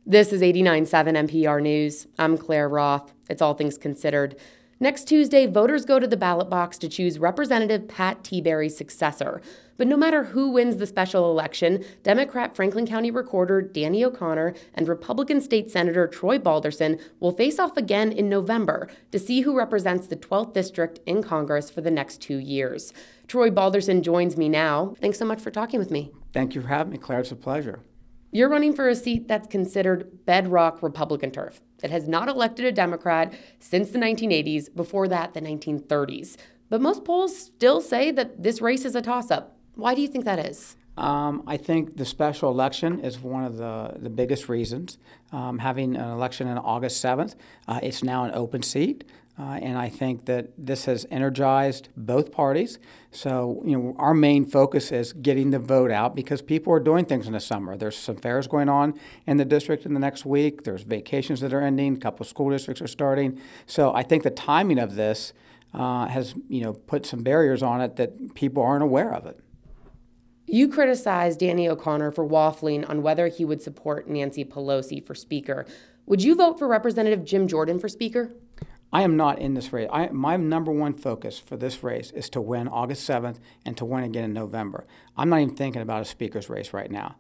This is 89.7 NPR News. I'm Claire Roth. It's All Things Considered. Next Tuesday, voters go to the ballot box to choose Representative Pat Tiberi's successor. But no matter who wins the special election, Democrat Franklin County Recorder Danny O'Connor and Republican State Senator Troy Balderson will face off again in November to see who represents the 12th District in Congress for the next 2 years. Troy Balderson joins me now. Thanks so much for talking with me. Thank you for having me, Claire. It's a pleasure. You're running for a seat that's considered bedrock Republican turf. It has not elected a Democrat since the 1980s, before that, the 1930s. But most polls still say that this race is a toss-up. Why do you think that is? I think the special election is one of the biggest reasons. Having an election on August 7th, it's now an open seat. And I think that this has energized both parties. So, our main focus is getting the vote out because people are doing things in the summer. There's some fairs going on in the district in the next week. There's vacations that are ending. A couple of school districts are starting. So I think the timing of this has, put some barriers on it that people aren't aware of it. You criticized Danny O'Connor for waffling on whether he would support Nancy Pelosi for Speaker. Would you vote for Representative Jim Jordan for Speaker? I am not in this race. My number one focus for this race is to win August 7th and to win again in November. I'm not even thinking about a speaker's race right now.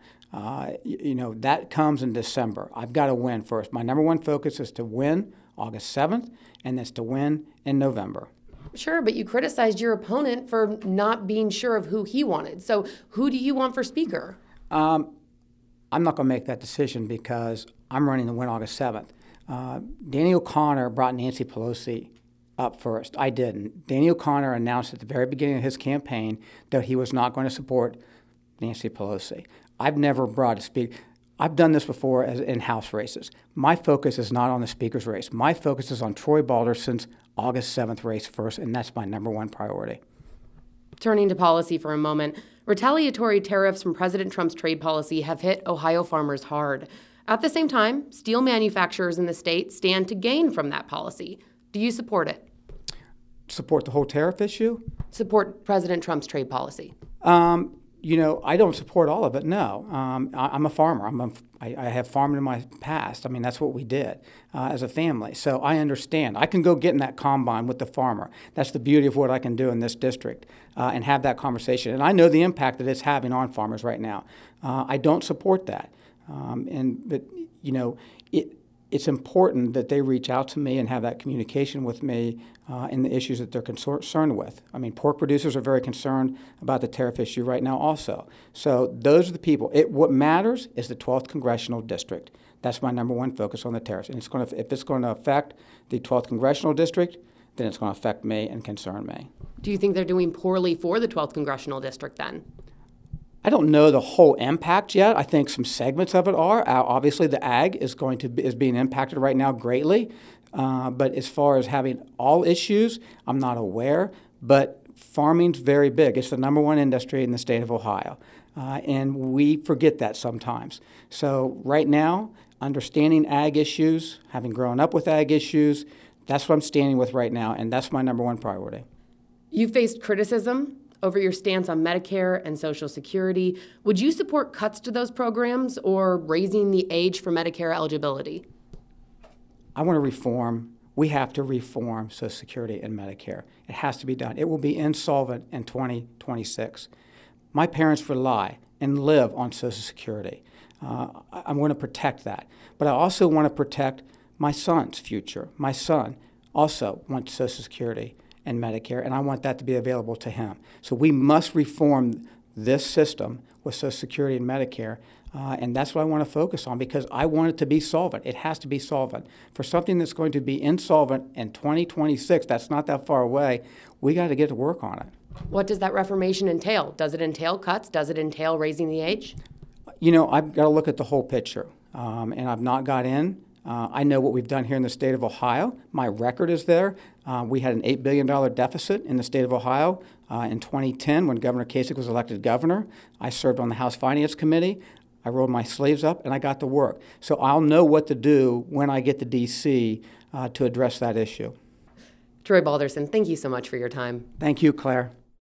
That comes in December. I've got to win first. My number one focus is to win August 7th, and that's to win in November. Sure, but you criticized your opponent for not being sure of who he wanted. So who do you want for Speaker? I'm not going to make that decision because I'm running to win August 7th. Danny O'Connor brought Nancy Pelosi up first. I didn't. Danny O'Connor announced at the very beginning of his campaign that he was not going to support Nancy Pelosi. I've never brought a speaker. I've done this before in House races. My focus is not on the speaker's race. My focus is on Troy Balderson's August 7th race first, and that's my number one priority. Turning to policy for a moment, retaliatory tariffs from President Trump's trade policy have hit Ohio farmers hard. At the same time, steel manufacturers in the state stand to gain from that policy. Do you support it? Support the whole tariff issue? Support President Trump's trade policy? I don't support all of it, no. I'm a farmer. I have farmed in my past. That's what we did as a family. So I understand. I can go get in that combine with the farmer. That's the beauty of what I can do in this district and have that conversation. And I know the impact that it's having on farmers right now. I don't support that. It's important that they reach out to me and have that communication with me in the issues that they're concerned with. Pork producers are very concerned about the tariff issue right now also. So those are the people. What matters is the 12th Congressional District. That's my number one focus on the tariffs. And if it's going to affect the 12th Congressional District, then it's going to affect me and concern me. Do you think they're doing poorly for the 12th Congressional District then? I don't know the whole impact yet. I think some segments of it are. Obviously, the ag is being impacted right now greatly. But as far as having all issues, I'm not aware. But farming's very big. It's the number one industry in the state of Ohio. And we forget that sometimes. So right now, understanding ag issues, having grown up with ag issues, that's what I'm standing with right now. And that's my number one priority. You faced criticism over your stance on Medicare and Social Security. Would you support cuts to those programs or raising the age for Medicare eligibility? I want to reform. We have to reform Social Security and Medicare. It has to be done. It will be insolvent in 2026. My parents rely and live on Social Security. I want to protect that. But I also want to protect my son's future. My son also wants Social Security and Medicare, and I want that to be available to him. So we must reform this system with Social Security and Medicare, and that's what I want to focus on because I want it to be solvent. It has to be solvent. For something that's going to be insolvent in 2026, that's not that far away, we got to get to work on it. What does that reformation entail? Does it entail cuts? Does it entail raising the age? I've got to look at the whole picture, and I've not got in. I know what we've done here in the state of Ohio. My record is there. We had an $8 billion deficit in the state of Ohio in 2010 when Governor Kasich was elected governor. I served on the House Finance Committee. I rolled my sleeves up, and I got to work. So I'll know what to do when I get to D.C. To address that issue. Troy Balderson, thank you so much for your time. Thank you, Claire.